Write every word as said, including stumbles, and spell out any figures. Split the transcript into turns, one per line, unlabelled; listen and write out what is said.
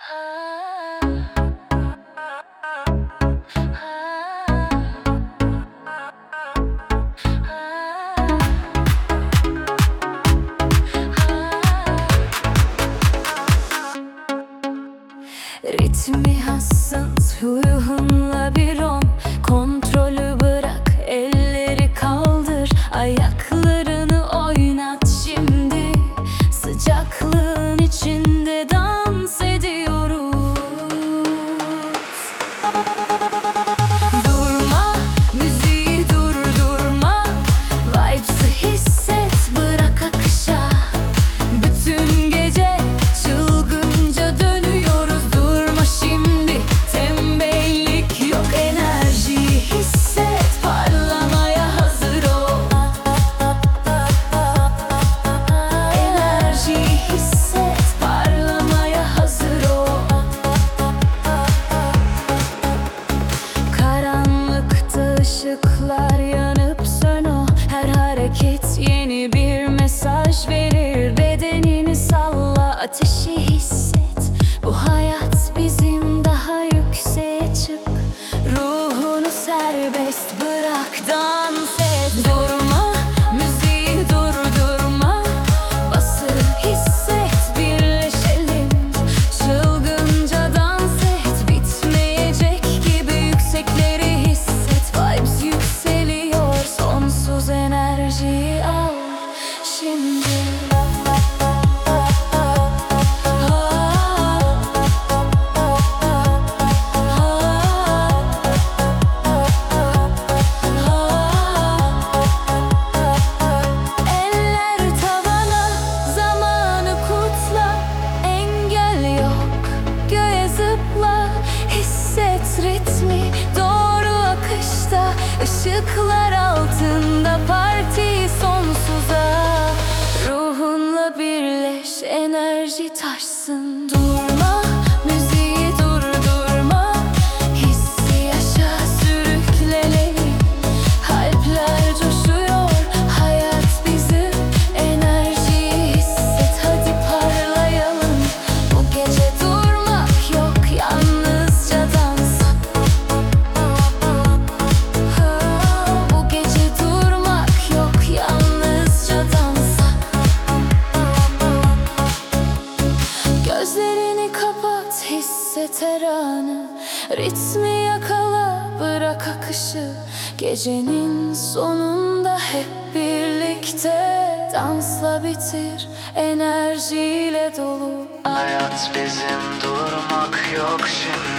Ritmi hassın, ruhunla bir on. Kontrolü bırak, elleri kaldır. Ayaklarını oynat şimdi. Sıcaklığın içinde dans ediyoruz. Durma, müziği durdurma. Vibes'ı hisset, bırak akışa. Bütün gece çılgınca dönüyoruz. Durma şimdi, tembellik yok. Enerjiyi hisset, parlamaya hazır ol. Enerjiyi hisset, parlamaya hazır ol. Karanlıkta ışıklar yanıp sön o. Her hareket yeni bir mesaj verir. Bedenini salla, ateşi hisset. Bu hayat bizim, daha yükseğe çık. Ruhunu serbest bırak, dans et. Durma, müziği durdurma. Bası hisset, birleşelim. Çılgınca dans et, bitmeyecek gibi yüksekleri hisset. Vibes yükseliyor, sonsuz enerjiyi al şimdi. Eller tavana, zamanı kutla. Engel yok, göğe zıpla. Hisset ritmi, doğru akışta. Işıklar altında, parti sonsuza. Ruhunla birleş, enerji taşsın. Durma, müziği durdurma. Hissi yaşa, sürüklenelim. Kalpler coşuyor, hayat bizim. Enerjiyi hisset, hadi parlayalım. Bu gece durmak yok, yalnızca dans. Bu gece durmak yok, yalnızca dans. Gözlerini kapat, hisset her anı. Ritmi yakala, bırak akışı. Gecenin sonunda hep birlikte. Dansla bitir, enerjiyle dolu.
Hayat bizim, durmak yok şimdi.